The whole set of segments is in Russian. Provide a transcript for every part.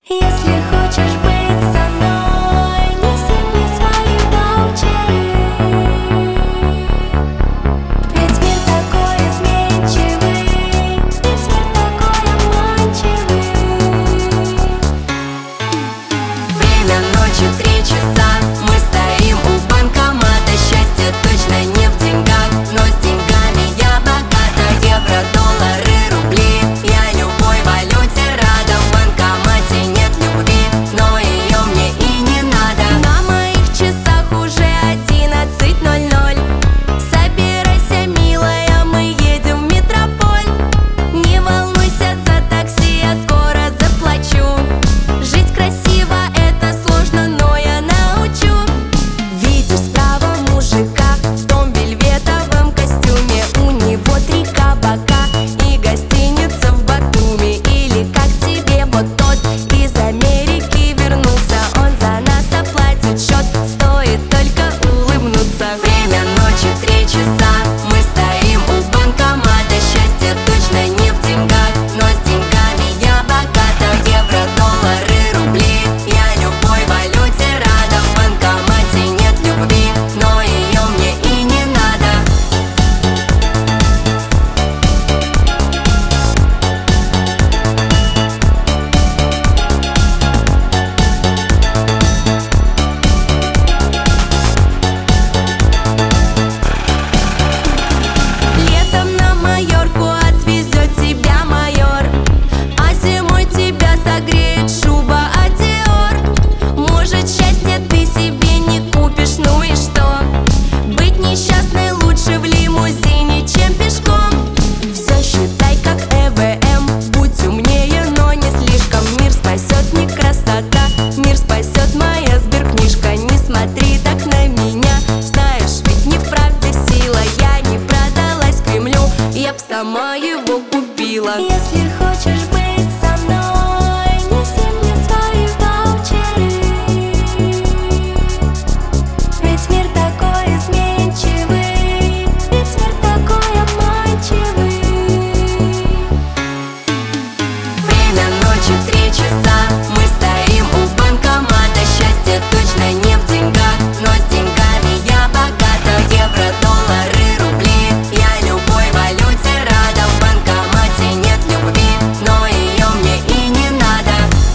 Если хочешь быть со мной, неси мне свои ваучеры. Ведь мир такой изменчивый, ведь мир такой обманчивый. Время ночью 3 часа, мы стоим у банкомата. Счастье точно не в деньгах, но с деньгами я богата. Евро, доллары, рубли, я любой валюте рада. В банкомате нет любви, но ее мне и не надо. На моих часах уже 11:00. Собирайся, милая, мы едем в метрополь. Не волнуйся за такси, я скоро заплачу. Жить красиво — это сложно, но я научу. Видишь справа мужика в том вельветовом костюме. У него 3 кабака и гостиница в Батуми. Или как тебе вот тот из Америки вернулся. Он за нас оплатит счет, стоит только улыбнуться. Время ночи 3 часа, мы стоим у банкомата. Счастье точно не в деньгах, но с деньгами я богата. Евро, доллары, рубли, я любой валюте рада. В банкомате нет любви, но ее мне и не надо. Летом на Майорку отвезет тебя майор, а зимой тебя согреет шуба от Dior. Может, счастье ты себе не купишь, ну и что? Быть несчастной лучше в лимузине, чем пешком. Все считай как ЭВМ, будь умнее, но не слишком. Мир спасет не красота, мир спасет моя сберкнижка. Не смотри так на меня, знаешь, ведь не в правде сила. Я не продалась Кремлю, я б сама его купила. Если хочешь быть со мной, неси мне свои ваучеры. Ведь мир такой изменчивый, ведь мир такой обманчивый. Время ночи 3 часа, мы стоим у банкомата. Счастье точно не в деньгах, но с деньгами я богата. Евро, доллары, рубли, я любой валюте рада. В банкомате нет любви, но ее мне и не надо.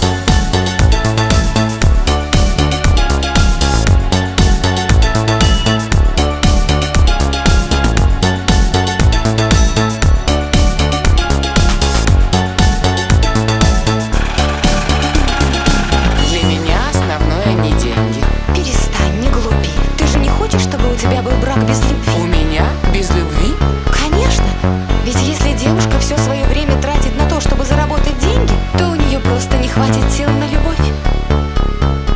Для меня основное не деньги. Перестань, не глупи. Ты же не хочешь, чтобы у тебя был брак без любви? У меня без любви? Конечно. Ведь если девушка все свое время тратит на то, чтобы заработать деньги, то у нее просто не хватит сил на любовь.